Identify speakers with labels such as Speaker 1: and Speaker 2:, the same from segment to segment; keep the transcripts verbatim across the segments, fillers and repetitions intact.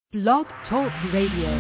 Speaker 1: Blog Talk Radio.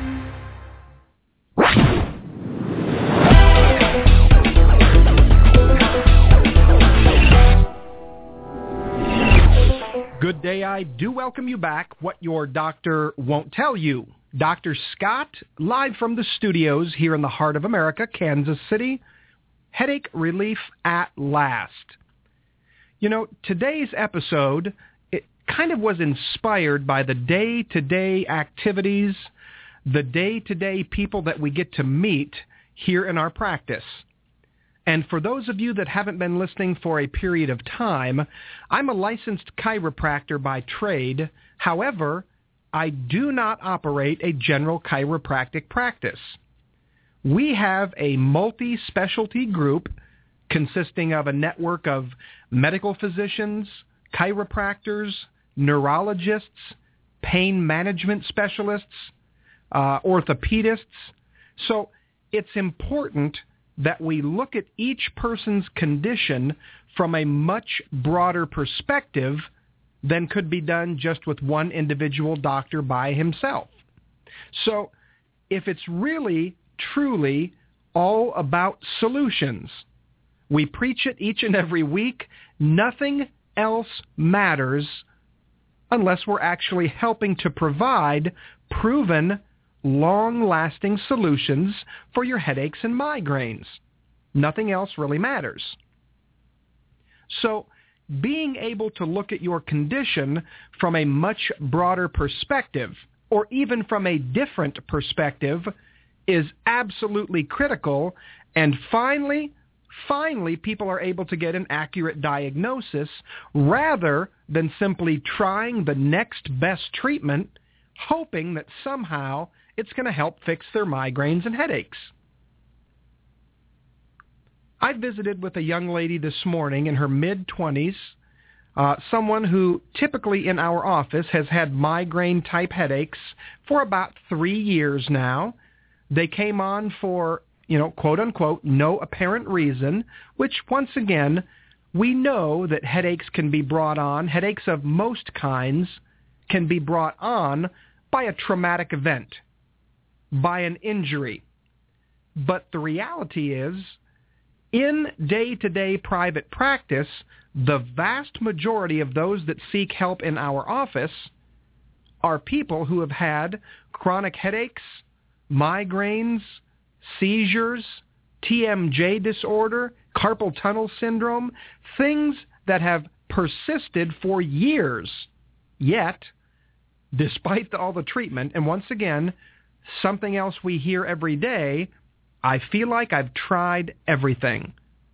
Speaker 2: Good day. I do welcome you back. What your doctor won't tell you. Doctor Scott, live from the studios here in the heart of America, Kansas City. Headache relief at last. You know, today's episode, it kind of was inspired by the day-to-day activities, the day-to-day people that we get to meet here in our practice. And for those of you that haven't been listening for a period of time, I'm a licensed chiropractor by trade. However, I do not operate a general chiropractic practice. We have a multi-specialty group consisting of a network of medical physicians, chiropractors, neurologists, pain management specialists, uh, orthopedists. So it's important that we look at each person's condition from a much broader perspective than could be done just with one individual doctor by himself. So if it's really, truly all about solutions, we preach it each and every week, nothing else matters unless we're actually helping to provide proven, long-lasting solutions for your headaches and migraines. Nothing else really matters. So being able to look at your condition from a much broader perspective, or even from a different perspective, is absolutely critical. And finally, finally, people are able to get an accurate diagnosis rather than simply trying the next best treatment, hoping that somehow it's going to help fix their migraines and headaches. I visited with a young lady this morning in her mid-twenties, uh, someone who typically in our office has had migraine-type headaches for about three years now. They came on for, you know, quote-unquote, no apparent reason, which, once again, we know that headaches can be brought on, headaches of most kinds can be brought on by a traumatic event, by an injury. But the reality is, in day-to-day private practice, the vast majority of those that seek help in our office are people who have had chronic headaches, migraines, seizures, T M J disorder, carpal tunnel syndrome, things that have persisted for years. Yet, despite all the treatment, and once again, something else we hear every day, I feel like I've tried everything.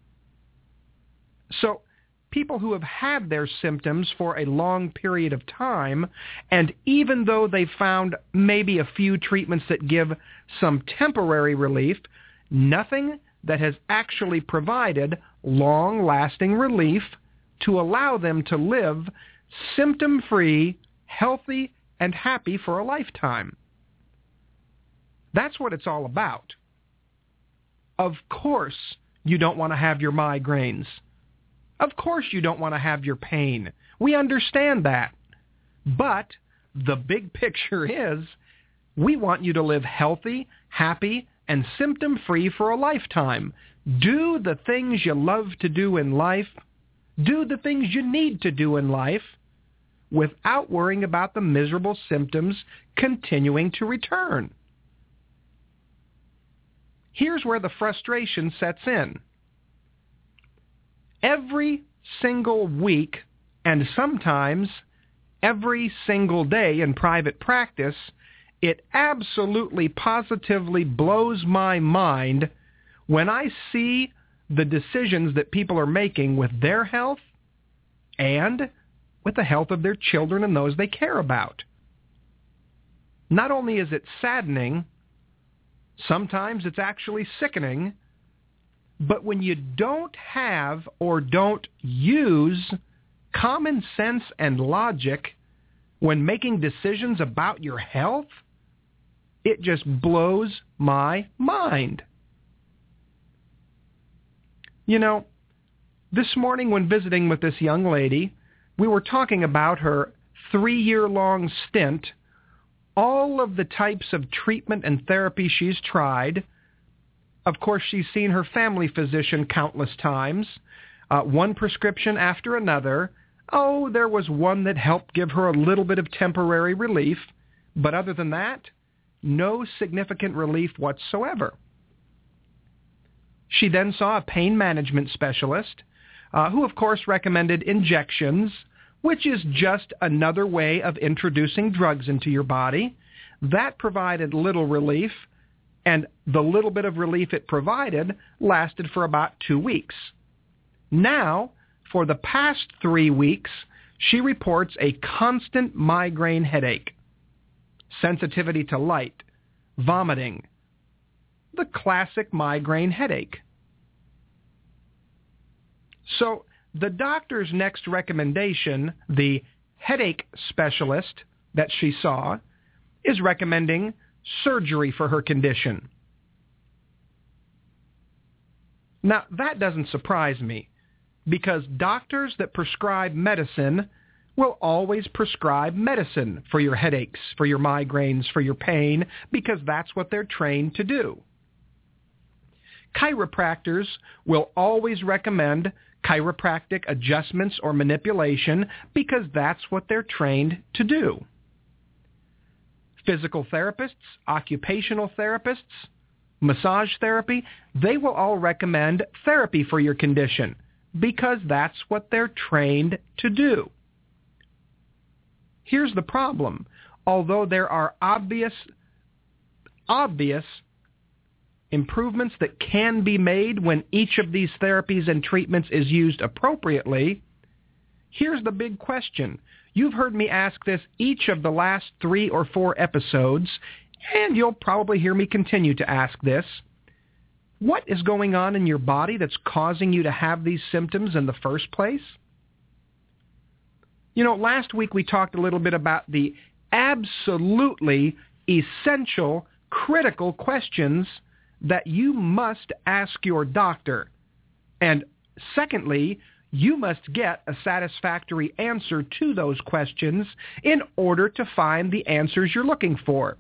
Speaker 2: So people who have had their symptoms for a long period of time, and even though they've found maybe a few treatments that give some temporary relief, nothing that has actually provided long-lasting relief to allow them to live symptom-free, healthy, and happy for a lifetime. That's what it's all about. Of course you don't want to have your migraines. Of course you don't want to have your pain. We understand that. But the big picture is we want you to live healthy, happy, and symptom-free for a lifetime. Do the things you love to do in life. Do the things you need to do in life without worrying about the miserable symptoms continuing to return. Here's where the frustration sets in. Every single week, and sometimes every single day in private practice, it absolutely positively blows my mind when I see the decisions that people are making with their health and with the health of their children and those they care about. Not only is it saddening, sometimes it's actually sickening, but when you don't have or don't use common sense and logic when making decisions about your health, it just blows my mind. You know, this morning when visiting with this young lady, we were talking about her three-year-long stint all of the types of treatment and therapy she's tried. Of course, she's seen her family physician countless times, uh, one prescription after another. Oh, there was one that helped give her a little bit of temporary relief, but other than that, no significant relief whatsoever. She then saw a pain management specialist, uh, who of course recommended injections, which is just another way of introducing drugs into your body. That provided little relief, and the little bit of relief it provided lasted for about two weeks. Now, for the past three weeks, she reports a constant migraine headache, sensitivity to light, vomiting, the classic migraine headache. So the doctor's next recommendation, the headache specialist that she saw, is recommending surgery for her condition. Now, that doesn't surprise me, because doctors that prescribe medicine will always prescribe medicine for your headaches, for your migraines, for your pain, because that's what they're trained to do. Chiropractors will always recommend chiropractic adjustments or manipulation because that's what they're trained to do. Physical therapists, occupational therapists, massage therapy, they will all recommend therapy for your condition because that's what they're trained to do. Here's the problem. Although there are obvious, obvious improvements that can be made when each of these therapies and treatments is used appropriately, here's the big question. You've heard me ask this each of the last three or four episodes, and you'll probably hear me continue to ask this. What is going on in your body that's causing you to have these symptoms in the first place? You know, last week we talked a little bit about the absolutely essential, critical questions that you must ask your doctor. And secondly, you must get a satisfactory answer to those questions in order to find the answers you're looking for.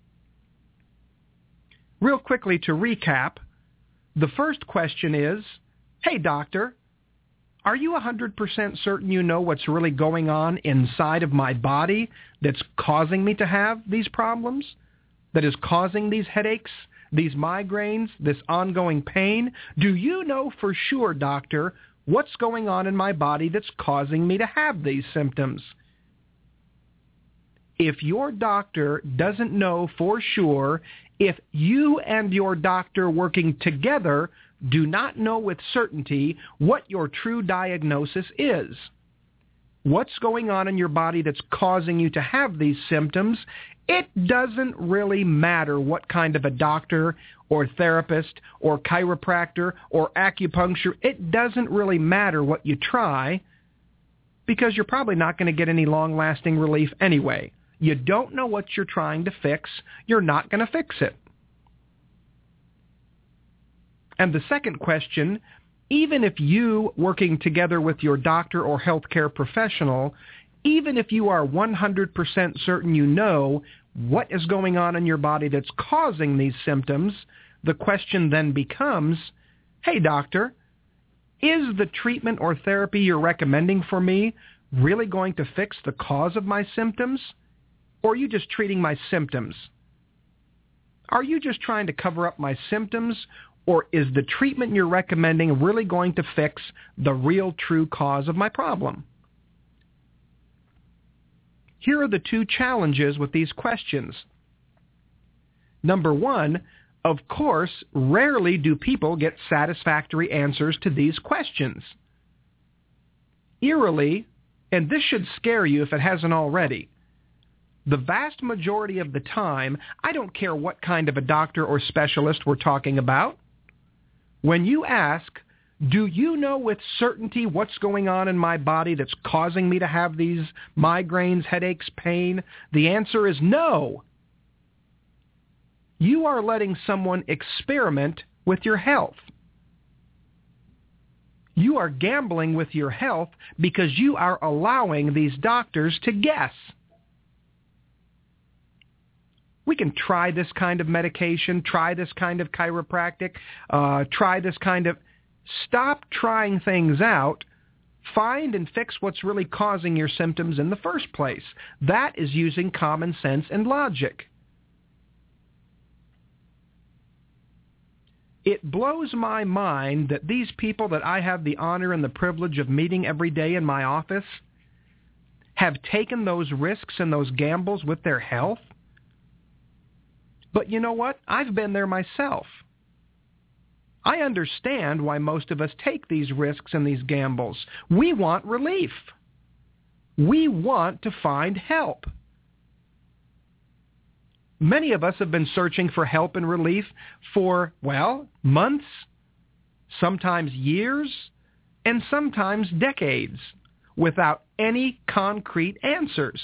Speaker 2: Real quickly to recap, the first question is, hey doctor, are you one hundred percent certain you know what's really going on inside of my body that's causing me to have these problems, that is causing these headaches, these migraines, this ongoing pain? Do you know for sure, doctor, what's going on in my body that's causing me to have these symptoms? If your doctor doesn't know for sure, if you and your doctor working together do not know with certainty what your true diagnosis is, what's going on in your body that's causing you to have these symptoms, it doesn't really matter what kind of a doctor or therapist or chiropractor or acupuncture. It doesn't really matter what you try because you're probably not going to get any long-lasting relief anyway. You don't know what you're trying to fix. You're not going to fix it. And the second question, even if you working together with your doctor or healthcare professional, even if you are one hundred percent certain you know what is going on in your body that's causing these symptoms, the question then becomes, hey doctor, is the treatment or therapy you're recommending for me really going to fix the cause of my symptoms? Or are you just treating my symptoms? Are you just trying to cover up my symptoms? Or is the treatment you're recommending really going to fix the real true cause of my problem? Here are the two challenges with these questions. Number one, of course, rarely do people get satisfactory answers to these questions. Eerily, and this should scare you if it hasn't already, the vast majority of the time, I don't care what kind of a doctor or specialist we're talking about, when you ask, do you know with certainty what's going on in my body that's causing me to have these migraines, headaches, pain? The answer is no. You are letting someone experiment with your health. You are gambling with your health because you are allowing these doctors to guess. We can try this kind of medication, try this kind of chiropractic, uh, try this kind of... Stop trying things out. Find and fix what's really causing your symptoms in the first place. That is using common sense and logic. It blows my mind that these people that I have the honor and the privilege of meeting every day in my office have taken those risks and those gambles with their health. But you know what? I've been there myself. I understand why most of us take these risks and these gambles. We want relief. We want to find help. Many of us have been searching for help and relief for, well, months, sometimes years, and sometimes decades, without any concrete answers.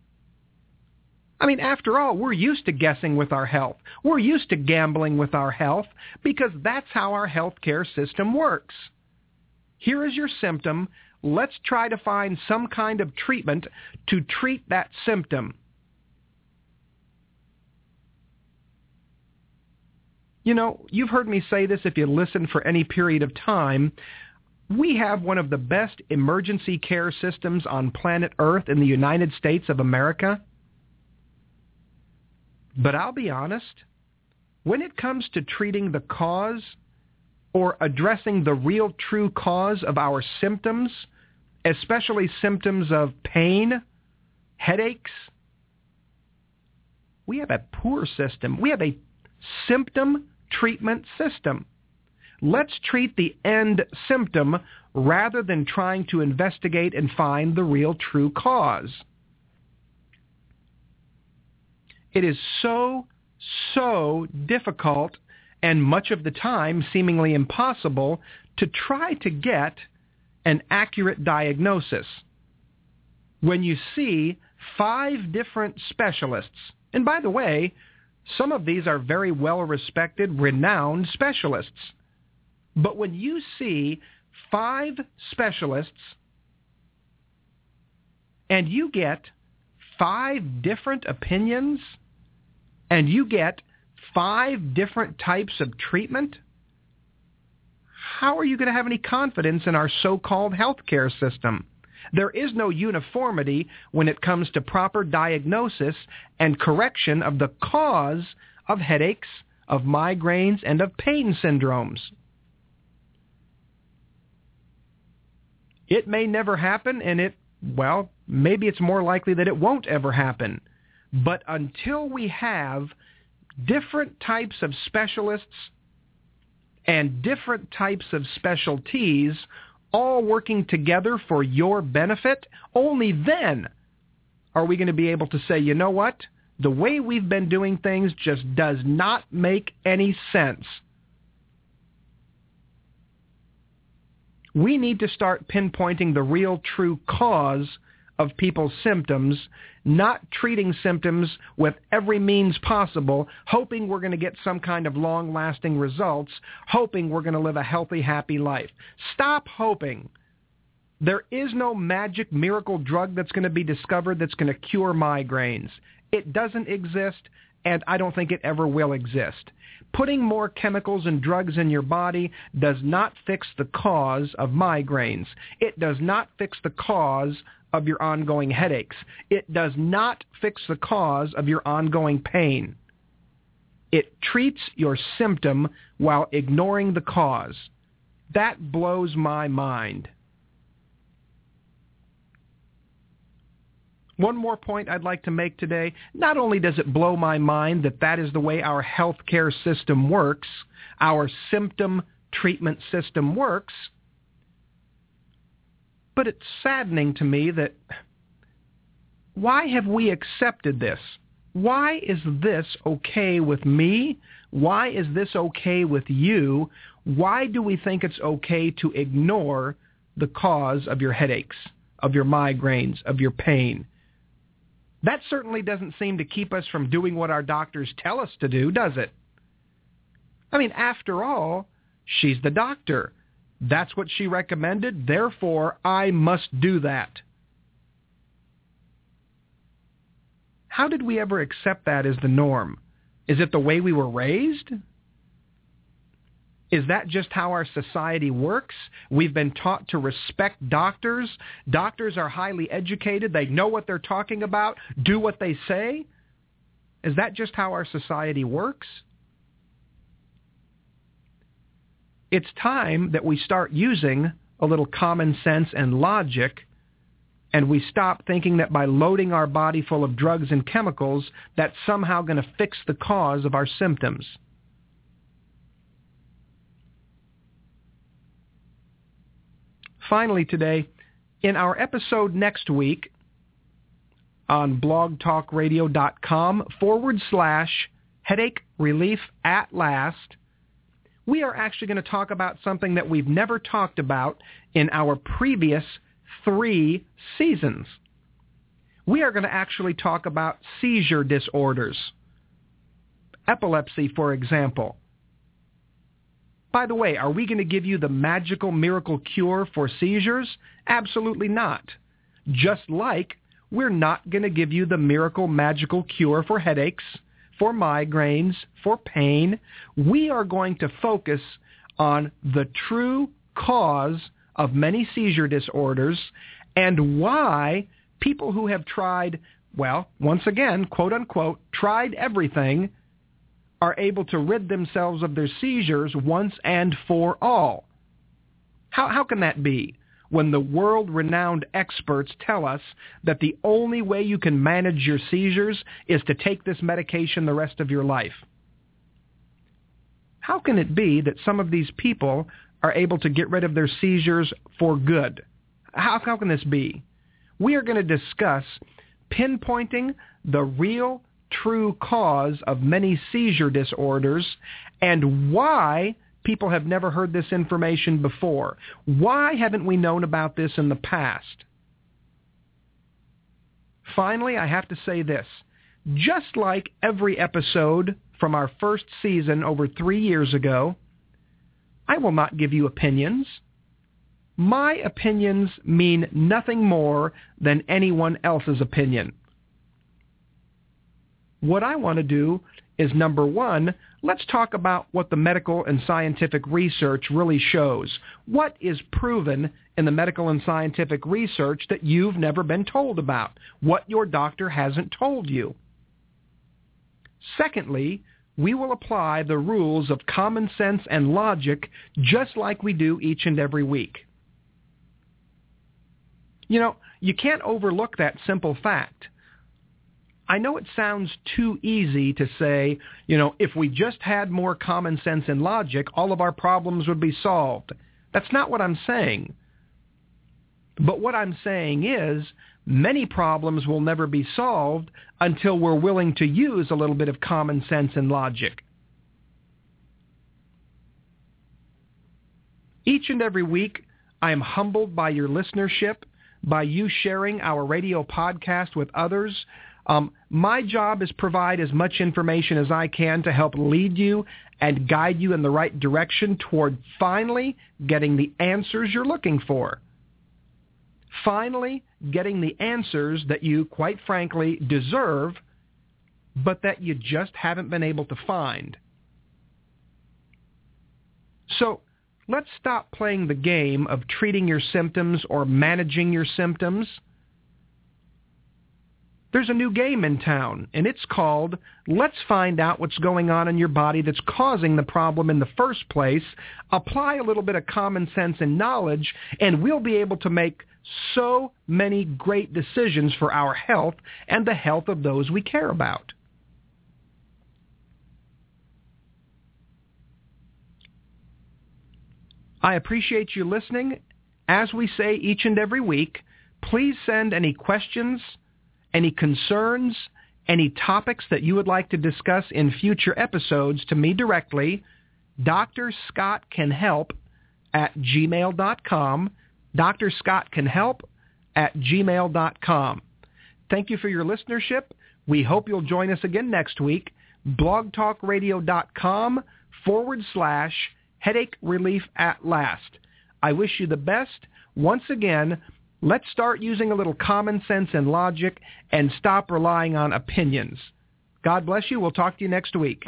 Speaker 2: I mean, after all, we're used to guessing with our health. We're used to gambling with our health because that's how our healthcare system works. Here is your symptom. Let's try to find some kind of treatment to treat that symptom. You know, you've heard me say this if you listen for any period of time. We have one of the best emergency care systems on planet Earth in the United States of America. But I'll be honest, when it comes to treating the cause or addressing the real true cause of our symptoms, especially symptoms of pain, headaches, we have a poor system. We have a symptom treatment system. Let's treat the end symptom rather than trying to investigate and find the real true cause. It is so, so difficult and much of the time seemingly impossible to try to get an accurate diagnosis. When you see five different specialists, and by the way, some of these are very well-respected, renowned specialists, but when you see five specialists and you get five different opinions, and you get five different types of treatment, how are you going to have any confidence in our so-called healthcare system? There is no uniformity when it comes to proper diagnosis and correction of the cause of headaches, of migraines, and of pain syndromes. It may never happen, and it, well, maybe it's more likely that it won't ever happen. But until we have different types of specialists and different types of specialties all working together for your benefit, only then are we going to be able to say, you know what? The way we've been doing things just does not make any sense. We need to start pinpointing the real true cause of people's symptoms, not treating symptoms with every means possible, hoping we're going to get some kind of long-lasting results, hoping we're going to live a healthy, happy life. Stop hoping. There is no magic miracle drug that's going to be discovered that's going to cure migraines. It doesn't exist, and I don't think it ever will exist. Putting more chemicals and drugs in your body does not fix the cause of migraines. It does not fix the cause of your ongoing headaches. It does not fix the cause of your ongoing pain. It treats your symptom while ignoring the cause. That blows my mind. One more point I'd like to make today. Not only does it blow my mind that that is the way our healthcare system works, our symptom treatment system works, but it's saddening to me that why have we accepted this? Why is this okay with me? Why is this okay with you? Why do we think it's okay to ignore the cause of your headaches, of your migraines, of your pain? That certainly doesn't seem to keep us from doing what our doctors tell us to do, does it? I mean, after all, she's the doctor. That's what she recommended, therefore I must do that. how did we ever accept that as the norm? Is it the way we were raised? Is that just how our society works? We've been taught to respect doctors. Doctors are highly educated. They know what they're talking about. Do what they say. Is that just how our society works? It's time that we start using a little common sense and logic, and we stop thinking that by loading our body full of drugs and chemicals, that's somehow going to fix the cause of our symptoms. Finally today, in our episode next week on blogtalkradio.com forward slash headache relief at last, we are actually going to talk about something that we've never talked about in our previous three seasons. We are going to actually talk about seizure disorders. Epilepsy, for example. By the way, are we going to give you the magical miracle cure for seizures? Absolutely not. Just like we're not going to give you the miracle magical cure for headaches, for migraines, for pain. We are going to focus on the true cause of many seizure disorders and why people who have tried, well, once again, quote unquote, tried everything are able to rid themselves of their seizures once and for all. How, how can that be when the world-renowned experts tell us that the only way you can manage your seizures is to take this medication the rest of your life? How can it be that some of these people are able to get rid of their seizures for good? How, how can this be? We are going to discuss pinpointing the real true cause of many seizure disorders and why people have never heard this information before. Why haven't we known about this in the past? Finally, I have to say this. Just like every episode from our first season over three years ago, I will not give you opinions. My opinions mean nothing more than anyone else's opinion. What I want to do is, number one, let's talk about what the medical and scientific research really shows. What is proven in the medical and scientific research that you've never been told about? What your doctor hasn't told you? Secondly, we will apply the rules of common sense and logic just like we do each and every week. You know, you can't overlook that simple fact. I know it sounds too easy to say, you know, if we just had more common sense and logic, all of our problems would be solved. That's not what I'm saying. But what I'm saying is many problems will never be solved until we're willing to use a little bit of common sense and logic. Each and every week, I am humbled by your listenership, by you sharing our radio podcast with others. Um, my job is provide as much information as I can to help lead you and guide you in the right direction toward finally getting the answers you're looking for. Finally getting the answers that you, quite frankly, deserve, but that you just haven't been able to find. So let's stop playing the game of treating your symptoms or managing your symptoms. There's a new game in town, and it's called Let's Find Out What's Going On in Your Body That's Causing the Problem in the First Place. Apply a little bit of common sense and knowledge, and we'll be able to make so many great decisions for our health and the health of those we care about. I appreciate you listening. As we say each and every week, please send any questions, any concerns, any topics that you would like to discuss in future episodes to me directly, Doctor Scott Can Help at gmail dot com, Doctor Scott Can Help at gmail dot com. Thank you for your listenership. We hope you'll join us again next week, blogtalkradio.com forward slash headache relief at last. I wish you the best. Once again, Let's start using a little common sense and logic and stop relying on opinions. God bless you. We'll talk to you next week.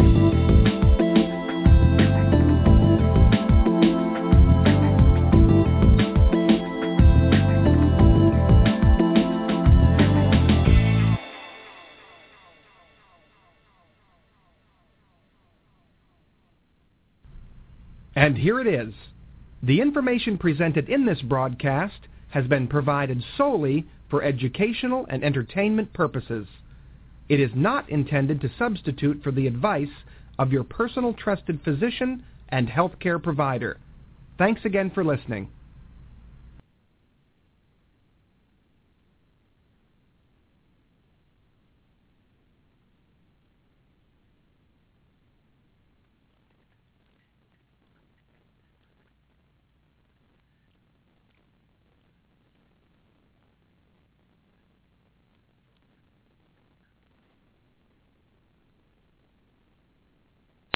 Speaker 2: And here it is. The information presented in this broadcast has been provided solely for educational and entertainment purposes. It is not intended to substitute for the advice of your personal trusted physician and healthcare provider. Thanks again for listening.